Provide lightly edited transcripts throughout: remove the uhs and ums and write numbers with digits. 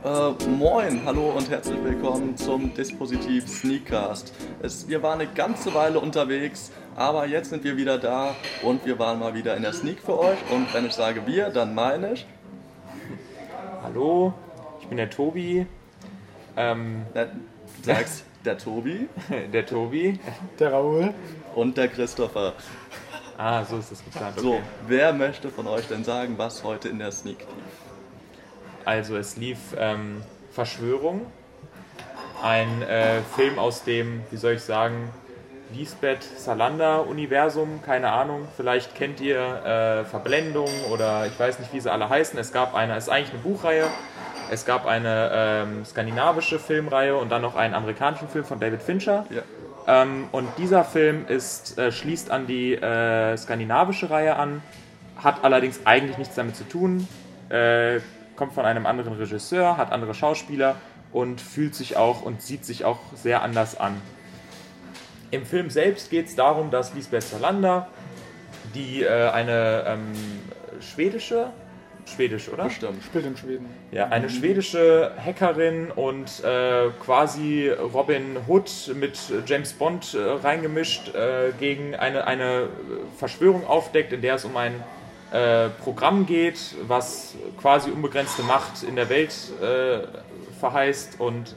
Moin, hallo und herzlich willkommen zum Dispositiv Sneakcast. Wir waren eine ganze Weile unterwegs, aber jetzt sind wir wieder da und wir waren mal wieder in der Sneak für euch. Und wenn ich sage wir, dann meine ich... Hallo, ich bin der Tobi. Du sagst der Tobi. Der Tobi. Der Raoul. Und der Christopher. Ah, so ist das geplant. Okay. So, wer möchte von euch denn sagen, was heute in der Sneak lief? Also es lief Verschwörung, ein Film aus dem, wie soll ich sagen, Lisbeth Salander-Universum, keine Ahnung, vielleicht kennt ihr Verblendung oder ich weiß nicht, wie sie alle heißen. Es ist eigentlich eine Buchreihe, es gab eine skandinavische Filmreihe und dann noch einen amerikanischen Film von David Fincher. Ja. Und dieser Film schließt an die skandinavische Reihe an, hat allerdings eigentlich nichts damit zu tun, kommt von einem anderen Regisseur, hat andere Schauspieler und fühlt sich auch und sieht sich auch sehr anders an. Im Film selbst geht es darum, dass Lisbeth Salander, die eine schwedisch, oder? Bestimmt. Spielt in Schweden. Ja, eine schwedische Hackerin und quasi Robin Hood mit James Bond reingemischt gegen eine Verschwörung aufdeckt, in der es um ein Programm geht, was quasi unbegrenzte Macht in der Welt verheißt und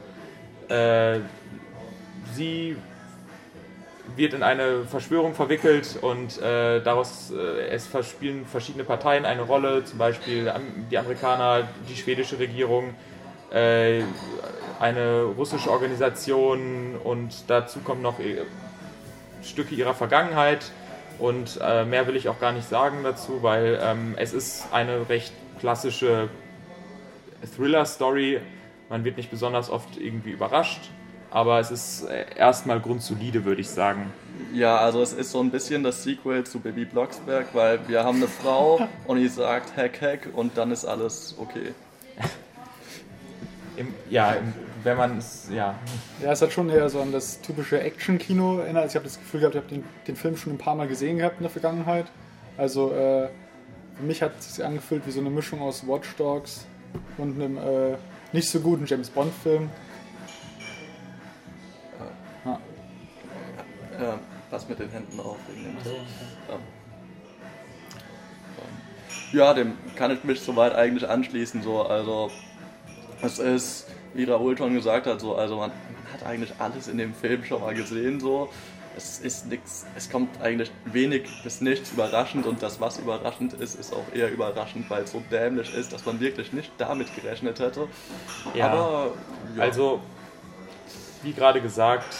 sie wird in eine Verschwörung verwickelt und es spielen verschiedene Parteien eine Rolle, zum Beispiel die Amerikaner, die schwedische Regierung, eine russische Organisation und dazu kommen noch Stücke ihrer Vergangenheit. Und mehr will ich auch gar nicht sagen dazu, weil es ist eine recht klassische Thriller-Story. Man wird nicht besonders oft irgendwie überrascht, aber es ist erstmal grundsolide, würde ich sagen. Ja, also es ist so ein bisschen das Sequel zu Bibi Blocksberg, weil wir haben eine Frau und die sagt Hack, Hack und dann ist alles okay. Wenn man es, ja. Ja, es hat schon eher so an das typische Action-Kino erinnert. Ich habe das Gefühl gehabt, ich habe den Film schon ein paar Mal gesehen gehabt in der Vergangenheit. Also für mich hat es sich angefühlt wie so eine Mischung aus Watch Dogs und einem nicht so guten James Bond-Film. Was mit den Händen auflegen. Ja, dem kann ich mich soweit eigentlich anschließen. So. Also es ist, wie Raoul schon gesagt hat, so, also man hat eigentlich alles in dem Film schon mal gesehen. So. Es kommt eigentlich wenig bis nichts überraschend und das, was überraschend ist, ist auch eher überraschend, weil es so dämlich ist, dass man wirklich nicht damit gerechnet hätte. Ja, aber, ja. Also, wie gerade gesagt,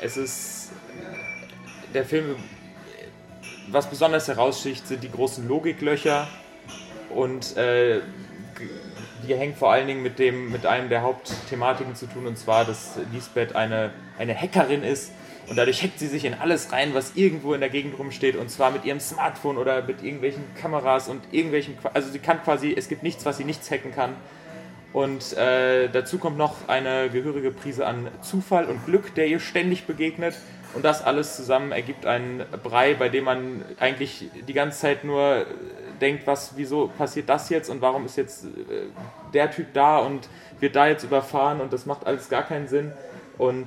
der Film, was besonders heraussticht, sind die großen Logiklöcher und die hängen vor allen Dingen mit einem der Hauptthematiken zu tun, und zwar, dass Lisbeth eine Hackerin ist und dadurch hackt sie sich in alles rein, was irgendwo in der Gegend rumsteht, und zwar mit ihrem Smartphone oder mit irgendwelchen Kameras und also sie kann quasi, es gibt nichts, was sie nichts hacken kann. Und dazu kommt noch eine gehörige Prise an Zufall und Glück, der ihr ständig begegnet. Und das alles zusammen ergibt einen Brei, bei dem man eigentlich die ganze Zeit nur denkt, wieso passiert das jetzt und warum ist jetzt der Typ da und wird da jetzt überfahren und das macht alles gar keinen Sinn. Und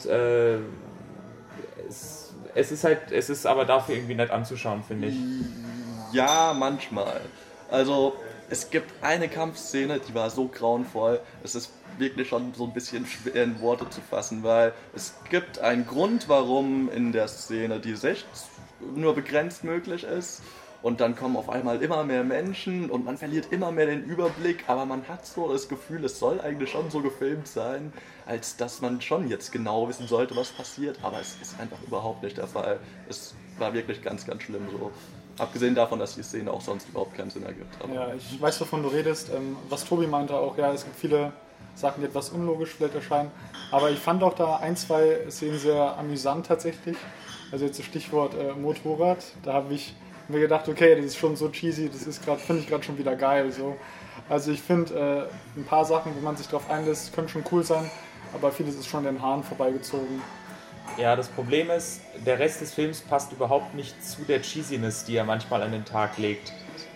es ist aber dafür irgendwie nett anzuschauen, finde ich. Ja, manchmal. Also es gibt eine Kampfszene, die war so grauenvoll, es ist wirklich schon so ein bisschen schwer in Worte zu fassen, weil es gibt einen Grund, warum in der Szene die Sicht nur begrenzt möglich ist und dann kommen auf einmal immer mehr Menschen und man verliert immer mehr den Überblick, aber man hat so das Gefühl, es soll eigentlich schon so gefilmt sein, als dass man schon jetzt genau wissen sollte, was passiert, aber es ist einfach überhaupt nicht der Fall. Es war wirklich ganz, ganz schlimm so. Abgesehen davon, dass die Szene auch sonst überhaupt keinen Sinn ergibt. Aber Ja, ich weiß, wovon du redest. Was Tobi meinte auch, ja, es gibt viele Sachen, die etwas unlogisch vielleicht erscheinen. Aber ich fand auch da ein, zwei Szenen sehr amüsant tatsächlich. Also jetzt das Stichwort Motorrad. Da habe ich mir gedacht, okay, das ist schon so cheesy, finde ich gerade schon wieder geil. So. Also ich finde, ein paar Sachen, wo man sich drauf einlässt, können schon cool sein. Aber vieles ist schon an den Haaren vorbeigezogen. Ja, das Problem ist, der Rest des Films passt überhaupt nicht zu der Cheesiness, die er manchmal an den Tag legt.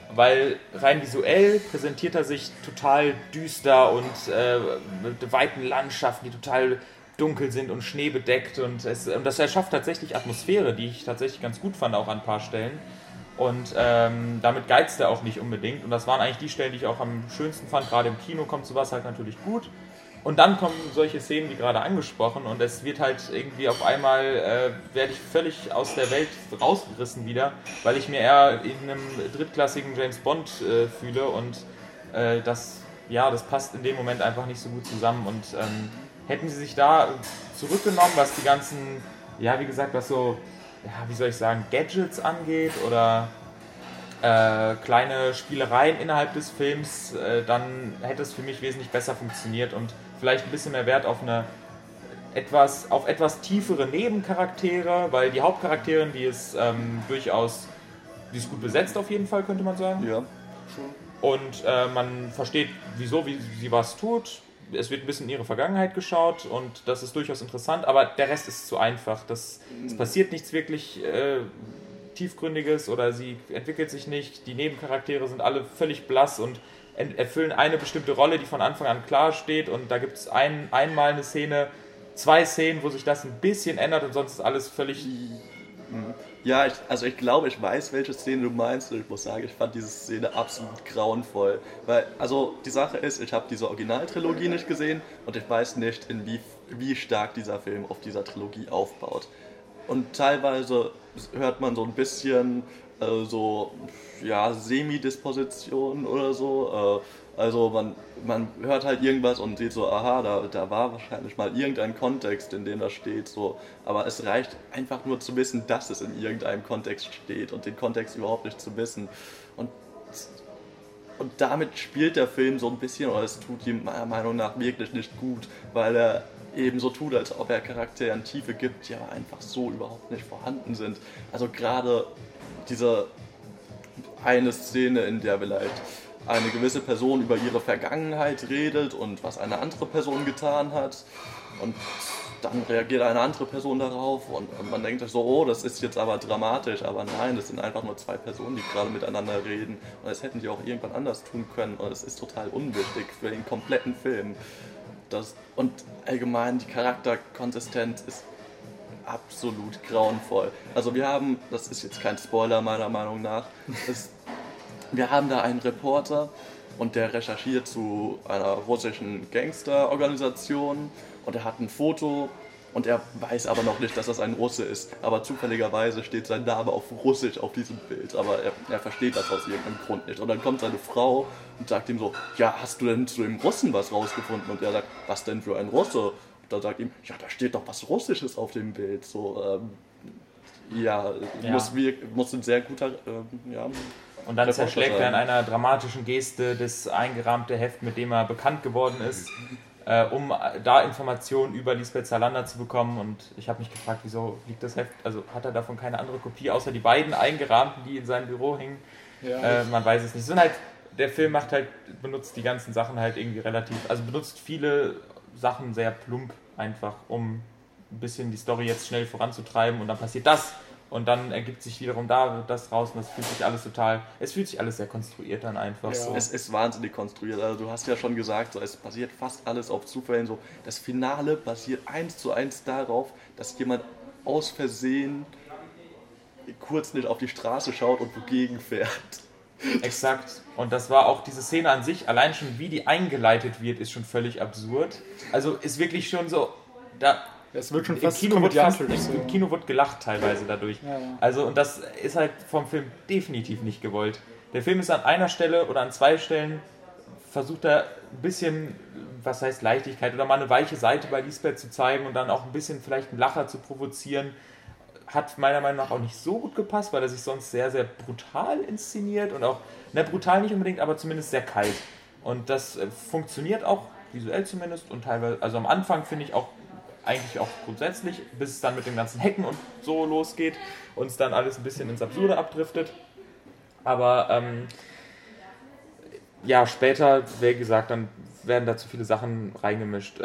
weil rein visuell präsentiert er sich total düster und mit weiten Landschaften, die total dunkel sind und schneebedeckt und das erschafft tatsächlich Atmosphäre, die ich tatsächlich ganz gut fand, auch an ein paar Stellen. Und damit geizt er auch nicht unbedingt. Und das waren eigentlich die Stellen, die ich auch am schönsten fand. Gerade im Kino kommt sowas halt natürlich gut. Und dann kommen solche Szenen wie gerade angesprochen und es wird halt irgendwie auf einmal, werde ich völlig aus der Welt rausgerissen wieder, weil ich mir eher in einem drittklassigen James Bond fühle und das passt in dem Moment einfach nicht so gut zusammen. Und hätten sie sich da zurückgenommen, was die ganzen, wie gesagt, was so, wie soll ich sagen, Gadgets angeht oder kleine Spielereien innerhalb des Films, dann hätte es für mich wesentlich besser funktioniert und vielleicht ein bisschen mehr Wert auf etwas tiefere Nebencharaktere, weil die Hauptcharakterin, die ist gut besetzt auf jeden Fall, könnte man sagen. Ja. Und man versteht, wie sie was tut. Es wird ein bisschen in ihre Vergangenheit geschaut und das ist durchaus interessant, aber der Rest ist zu einfach. Es passiert nichts wirklich Tiefgründiges oder sie entwickelt sich nicht. Die Nebencharaktere sind alle völlig blass und erfüllen eine bestimmte Rolle, die von Anfang an klar steht und da gibt es einmal eine Szene, 2 Szenen, wo sich das ein bisschen ändert und sonst ist alles völlig... Ja, ich glaube, ich weiß, welche Szene du meinst und ich muss sagen, ich fand diese Szene absolut grauenvoll. Weil, die Sache ist, ich habe diese Originaltrilogie nicht gesehen und ich weiß nicht, wie stark dieser Film auf dieser Trilogie aufbaut. Und teilweise hört man so ein bisschen Semidisposition oder so. Also man hört halt irgendwas und sieht so, aha, da war wahrscheinlich mal irgendein Kontext, in dem das steht. So. Aber es reicht einfach nur zu wissen, dass es in irgendeinem Kontext steht und den Kontext überhaupt nicht zu wissen. Und damit spielt der Film so ein bisschen, oder es tut ihm meiner Meinung nach wirklich nicht gut, weil er eben so tut, als ob er Charakteren Tiefe gibt, die aber einfach so überhaupt nicht vorhanden sind. Also gerade diese eine Szene, in der vielleicht eine gewisse Person über ihre Vergangenheit redet und was eine andere Person getan hat und dann reagiert eine andere Person darauf und man denkt sich so, oh, das ist jetzt aber dramatisch, aber nein, das sind einfach nur 2 Personen, die gerade miteinander reden und das hätten die auch irgendwann anders tun können und es ist total unwichtig für den kompletten Film. Und allgemein die Charakterkonsistenz ist absolut grauenvoll. Also das ist jetzt kein Spoiler meiner Meinung nach, wir haben da einen Reporter und der recherchiert zu einer russischen Gangsterorganisation und er hat ein Foto und er weiß aber noch nicht, dass das ein Russe ist. Aber zufälligerweise steht sein Name auf Russisch auf diesem Bild, aber er versteht das aus irgendeinem Grund nicht. Und dann kommt seine Frau und sagt ihm so, ja, hast du denn zu dem Russen was rausgefunden? Und er sagt, was denn für ein Russe? Und dann sagt ihm, ja, da steht doch was Russisches auf dem Bild. So, muss ein sehr guter, Und dann zerschlägt er in einer dramatischen Geste das eingerahmte Heft, mit dem er bekannt geworden ist, um da Informationen über Lisbeth Salander zu bekommen. Und ich habe mich gefragt, wieso liegt das Heft, also hat er davon keine andere Kopie, außer die beiden eingerahmten, die in seinem Büro hingen. Ja. Man weiß es nicht. Der Film benutzt die ganzen Sachen halt irgendwie benutzt viele Sachen sehr plump einfach, um ein bisschen die Story jetzt schnell voranzutreiben und dann passiert das. Und dann ergibt sich wiederum das raus und es fühlt sich alles sehr konstruiert dann einfach. Ja. So. Es ist wahnsinnig konstruiert. Also du hast ja schon gesagt, so, es basiert fast alles auf Zufällen. So. Das Finale basiert 1:1 darauf, dass jemand aus Versehen kurz nicht auf die Straße schaut und wogegen fährt. Exakt. Und das war auch diese Szene an sich, allein schon wie die eingeleitet wird, ist schon völlig absurd. Also ist wirklich schon so, es wird schon fast im Kino wird gelacht teilweise dadurch. Ja. Also und das ist halt vom Film definitiv nicht gewollt. Der Film ist an einer Stelle oder an 2 Stellen versucht er ein bisschen, was heißt Leichtigkeit, oder mal eine weiche Seite bei Lisbeth zu zeigen und dann auch ein bisschen vielleicht einen Lacher zu provozieren. Hat meiner Meinung nach auch nicht so gut gepasst, weil er sich sonst sehr, sehr brutal inszeniert und auch, brutal nicht unbedingt, aber zumindest sehr kalt. Und das funktioniert auch, visuell zumindest, und teilweise, also am Anfang finde ich auch eigentlich auch grundsätzlich, bis es dann mit dem ganzen Hacken und so losgeht und es dann alles ein bisschen ins Absurde abdriftet. Aber später, wie gesagt, dann werden da zu viele Sachen reingemischt.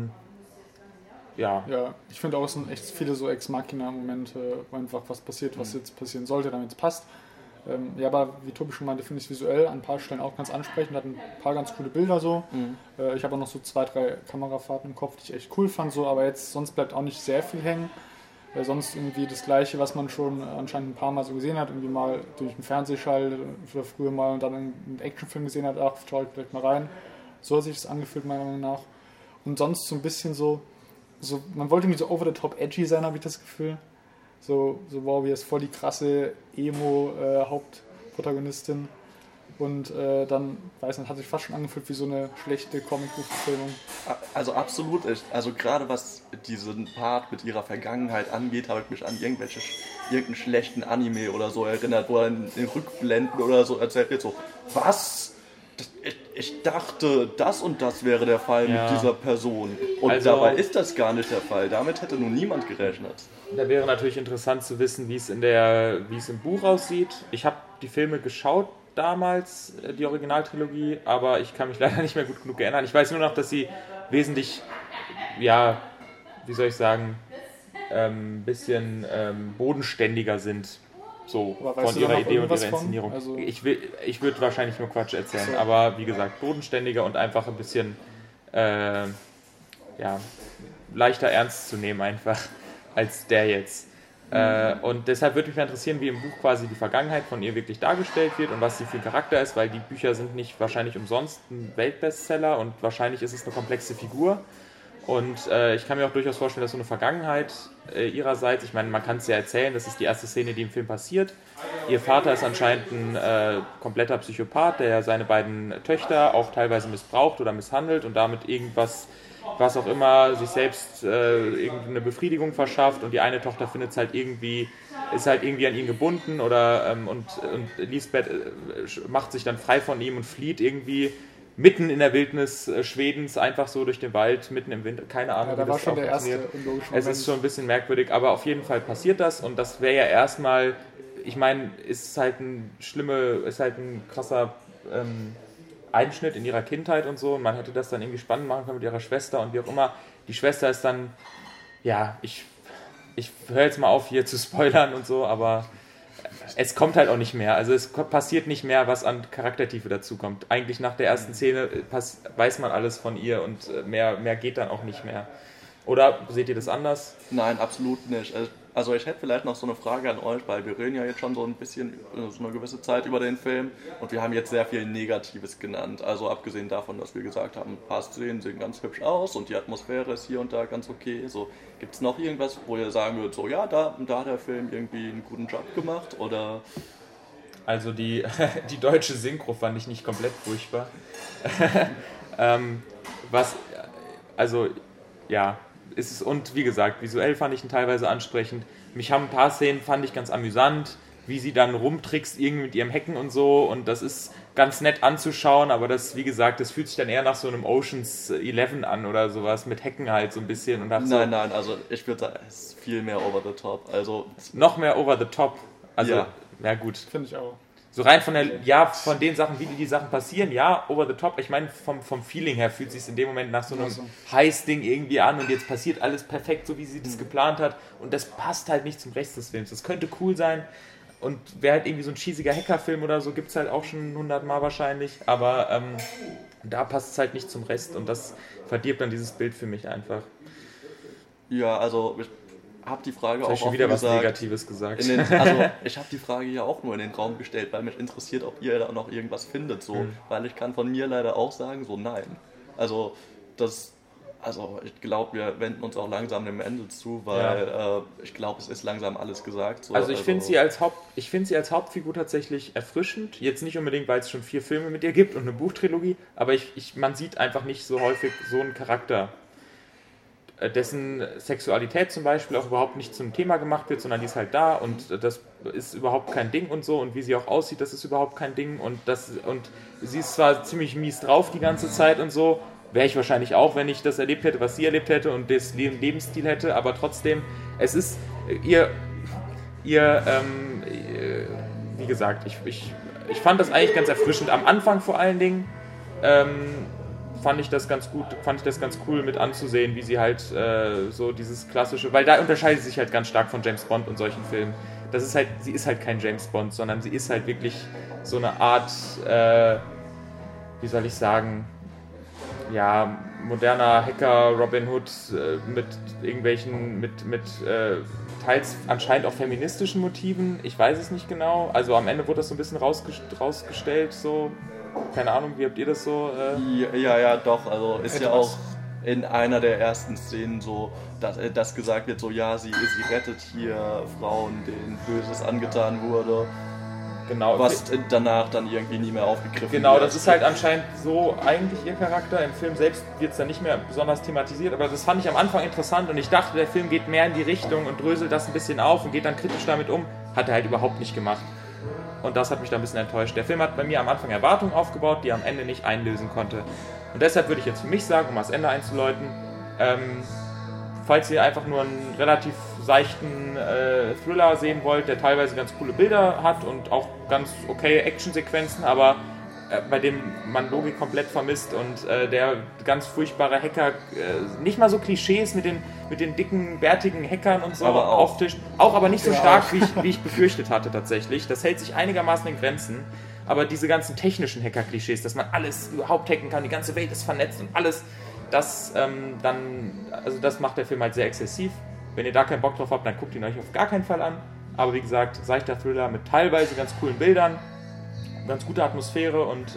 Ja, ich finde auch, es sind echt viele so Ex-Machina-Momente, wo einfach was passiert, was jetzt passieren sollte, damit es passt. Ja, aber wie Tobi schon meinte, finde ich es visuell an ein paar Stellen auch ganz ansprechend, hat ein paar ganz coole Bilder so. Ich habe auch noch so 2, 3 Kamerafahrten im Kopf, die ich echt cool fand, so, aber jetzt sonst bleibt auch nicht sehr viel hängen. Sonst irgendwie das Gleiche, was man schon anscheinend ein paar Mal so gesehen hat, irgendwie mal durch den Fernsehschall oder früher mal und dann einen Actionfilm gesehen hat, ach, schau ich vielleicht mal rein. So hat sich das angefühlt, meiner Meinung nach. Und sonst so ein bisschen so man wollte irgendwie so over the top edgy sein, habe ich das Gefühl. So wow, wie ist voll die krasse Emo-Hauptprotagonistin. Und dann, weiß nicht, hat sich fast schon angefühlt wie so eine schlechte Comic-Buch-Verfilmung. Also absolut, also gerade was diesen Part mit ihrer Vergangenheit angeht, habe ich mich an irgendeinen schlechten Anime oder so erinnert, wo er in den Rückblenden oder so erzählt wird, so, was? Ich dachte, das und das wäre der Fall mit dieser Person. Und also, dabei ist das gar nicht der Fall. Damit hätte nun niemand gerechnet. Da wäre natürlich interessant zu wissen, wie es im Buch aussieht. Ich habe die Filme geschaut damals, die Originaltrilogie, aber ich kann mich leider nicht mehr gut genug erinnern. Ich weiß nur noch, dass sie wesentlich, ja, wie soll ich sagen, ein bisschen bodenständiger sind. So, von ihrer Idee und ihrer Inszenierung. Also ich würde wahrscheinlich nur Quatsch erzählen, so. Aber wie gesagt, bodenständiger und einfach ein bisschen leichter ernst zu nehmen einfach als der jetzt. Und deshalb würde mich mal interessieren, wie im Buch quasi die Vergangenheit von ihr wirklich dargestellt wird und was sie für ein Charakter ist, weil die Bücher sind nicht wahrscheinlich umsonst ein Weltbestseller und wahrscheinlich ist es eine komplexe Figur. Und ich kann mir auch durchaus vorstellen, dass so eine Vergangenheit ihrerseits, ich meine, man kann es ja erzählen, das ist die erste Szene, die im Film passiert. Ihr Vater ist anscheinend ein kompletter Psychopath, der seine beiden Töchter auch teilweise missbraucht oder misshandelt und damit irgendwas, was auch immer, sich selbst irgendeine Befriedigung verschafft und die eine Tochter findet es halt irgendwie, ist halt irgendwie an ihn gebunden oder und Lisbeth macht sich dann frei von ihm und flieht irgendwie mitten in der Wildnis Schwedens, einfach so durch den Wald, mitten im Winter, keine Ahnung, ja, da war schon der erste unlogische Moment. Es ist schon ein bisschen merkwürdig, aber auf jeden Fall passiert das und das wäre ja erstmal, ich meine, ist halt ein krasser Einschnitt in ihrer Kindheit und so und man hätte das dann irgendwie spannend machen können mit ihrer Schwester und wie auch immer. Die Schwester ist dann, ja, ich höre jetzt mal auf hier zu spoilern und so, aber es kommt halt auch nicht mehr. Also es passiert nicht mehr, was an Charaktertiefe dazu kommt. Eigentlich nach der ersten Szene weiß man alles von ihr und mehr geht dann auch nicht mehr. Oder seht ihr das anders? Nein, absolut nicht. Also ich hätte vielleicht noch so eine Frage an euch, weil wir reden ja jetzt schon so ein bisschen, so eine gewisse Zeit über den Film und wir haben jetzt sehr viel Negatives genannt. Also abgesehen davon, dass wir gesagt haben, ein paar Szenen sehen ganz hübsch aus und die Atmosphäre ist hier und da ganz okay. So, gibt es noch irgendwas, wo ihr sagen würdet, so ja, da hat der Film irgendwie einen guten Job gemacht oder... Also die deutsche Synchro fand ich nicht komplett furchtbar. Und wie gesagt, visuell fand ich ihn teilweise ansprechend. Mich haben ein paar Szenen, fand ich ganz amüsant, wie sie dann rumtrickst irgendwie mit ihrem Hacken und so und das ist ganz nett anzuschauen, aber das, wie gesagt, das fühlt sich dann eher nach so einem Ocean's 11 an oder sowas, mit Hacken halt so ein bisschen. Und nein, also ich würde sagen, es ist viel mehr over the top. Also noch mehr over the top. Also, ja gut. Finde ich auch. So rein von den Sachen, wie die Sachen passieren, ja, over the top. Ich meine, vom Feeling her fühlt es sich in dem Moment nach so einem Heiß-Ding irgendwie an und jetzt passiert alles perfekt, so wie sie das geplant hat und das passt halt nicht zum Rest des Films. Das könnte cool sein und wäre halt irgendwie so ein cheesiger Hackerfilm oder so, gibt es halt auch schon 100 Mal wahrscheinlich, aber da passt es halt nicht zum Rest und das verdirbt dann dieses Bild für mich einfach. Ja, also ich habe die Frage auch schon wieder was Negatives gesagt. Ich habe die Frage ja auch nur in den Raum gestellt, weil mich interessiert, ob ihr da noch irgendwas findet, so, weil ich kann von mir leider auch sagen, so nein. Also ich glaube, wir wenden uns auch langsam dem Ende zu, weil ich glaube, es ist langsam alles gesagt. So, ich finde sie als Hauptfigur tatsächlich erfrischend. Jetzt nicht unbedingt, weil es schon 4 Filme mit ihr gibt und eine Buchtrilogie, aber man sieht einfach nicht so häufig so einen Charakter, dessen Sexualität zum Beispiel auch überhaupt nicht zum Thema gemacht wird, sondern die ist halt da und das ist überhaupt kein Ding und so und wie sie auch aussieht, das ist überhaupt kein Ding und sie ist zwar ziemlich mies drauf die ganze Zeit und so, wäre ich wahrscheinlich auch, wenn ich das erlebt hätte, was sie erlebt hätte und das Lebensstil hätte, aber trotzdem, es ist wie gesagt, ich fand das eigentlich ganz erfrischend, am Anfang vor allen Dingen, fand ich das ganz cool mit anzusehen, wie sie halt so dieses klassische, weil da unterscheidet sie sich halt ganz stark von James Bond und solchen Filmen. das ist halt, sie ist halt kein James Bond, sondern sie ist halt wirklich so eine Art, wie soll ich sagen, ja, moderner Hacker Robin Hood mit irgendwelchen, mit teils anscheinend auch feministischen Motiven. Ich weiß es nicht genau. Also am Ende wurde das so ein bisschen rausgestellt, so. Keine Ahnung, wie habt ihr das so? Ja, doch. Also ist ja auch in einer der ersten Szenen so, dass gesagt wird, so ja, sie rettet hier Frauen, denen Böses angetan wurde. Genau. Was danach dann irgendwie nie mehr aufgegriffen wird. Genau, das ist halt anscheinend so eigentlich ihr Charakter. Im Film selbst wird es dann nicht mehr besonders thematisiert, aber das fand ich am Anfang interessant und ich dachte, der Film geht mehr in die Richtung und dröselt das ein bisschen auf und geht dann kritisch damit um. Hat er halt überhaupt nicht gemacht. Und das hat mich da ein bisschen enttäuscht. Der Film hat bei mir am Anfang Erwartungen aufgebaut, die er am Ende nicht einlösen konnte. Und deshalb würde ich jetzt für mich sagen, um das Ende einzuläuten, falls ihr einfach nur einen relativ seichten Thriller sehen wollt, der teilweise ganz coole Bilder hat und auch ganz okay Actionsequenzen, aber bei dem man Logik komplett vermisst und der ganz furchtbare Hacker, nicht mal so Klischees mit den dicken, bärtigen Hackern und so auftischt, auch aber nicht so stark, wie ich befürchtet hatte tatsächlich. Das hält sich einigermaßen in Grenzen, aber diese ganzen technischen Hacker-Klischees, dass man alles überhaupt hacken kann, die ganze Welt ist vernetzt und alles, das das macht der Film halt sehr exzessiv. Wenn ihr da keinen Bock drauf habt, dann guckt ihn euch auf gar keinen Fall an. Aber wie gesagt, seichter Thriller mit teilweise ganz coolen Bildern, ganz gute Atmosphäre und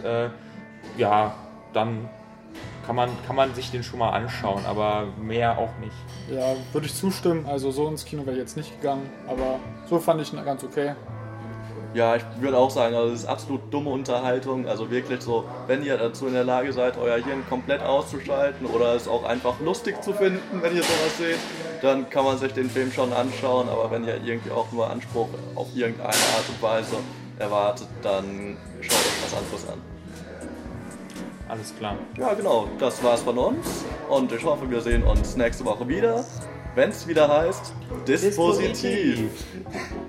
dann kann man sich den schon mal anschauen, aber mehr auch nicht. Ja, würde ich zustimmen. Also so ins Kino wäre ich jetzt nicht gegangen, aber so fand ich ihn ganz okay. Ja, ich würde auch sagen, also das ist absolut dumme Unterhaltung. Also wirklich so, wenn ihr dazu in der Lage seid, euer Hirn komplett auszuschalten oder es auch einfach lustig zu finden, wenn ihr sowas seht, dann kann man sich den Film schon anschauen. Aber wenn ihr irgendwie auch nur Anspruch auf irgendeine Art und Weise erwartet, dann schaut euch was anderes an. Alles klar. Ja, genau, das war's von uns und ich hoffe, wir sehen uns nächste Woche wieder, wenn es wieder heißt Dispositiv.